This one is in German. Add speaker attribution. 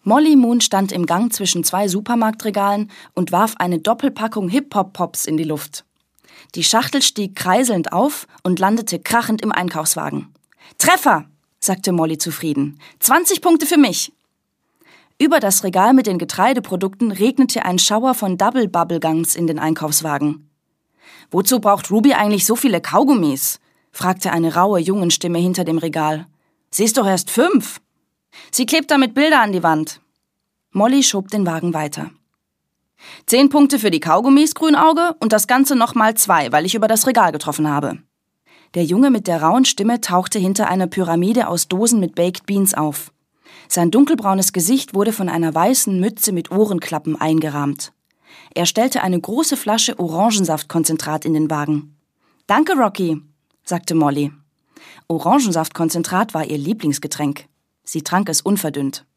Speaker 1: Molly Moon stand im Gang zwischen 2 Supermarktregalen und warf eine Doppelpackung Hip-Hop-Pops in die Luft. Die Schachtel stieg kreiselnd auf und landete krachend im Einkaufswagen. »Treffer«, sagte Molly zufrieden. »20 Punkte für mich.« Über das Regal mit den Getreideprodukten regnete ein Schauer von Double Bubblegums in den Einkaufswagen. »Wozu braucht Ruby eigentlich so viele Kaugummis?« fragte eine raue Jungenstimme hinter dem Regal. »Sie ist doch erst 5.« »Sie klebt damit Bilder an die Wand.« Molly schob den Wagen weiter. 10 Punkte für die Kaugummis, Grünauge, und das Ganze nochmal 2, weil ich über das Regal getroffen habe. Der Junge mit der rauen Stimme tauchte hinter einer Pyramide aus Dosen mit Baked Beans auf. Sein dunkelbraunes Gesicht wurde von einer weißen Mütze mit Ohrenklappen eingerahmt. Er stellte eine große Flasche Orangensaftkonzentrat in den Wagen. »Danke, Rocky«, sagte Molly. Orangensaftkonzentrat war ihr Lieblingsgetränk. Sie trank es unverdünnt.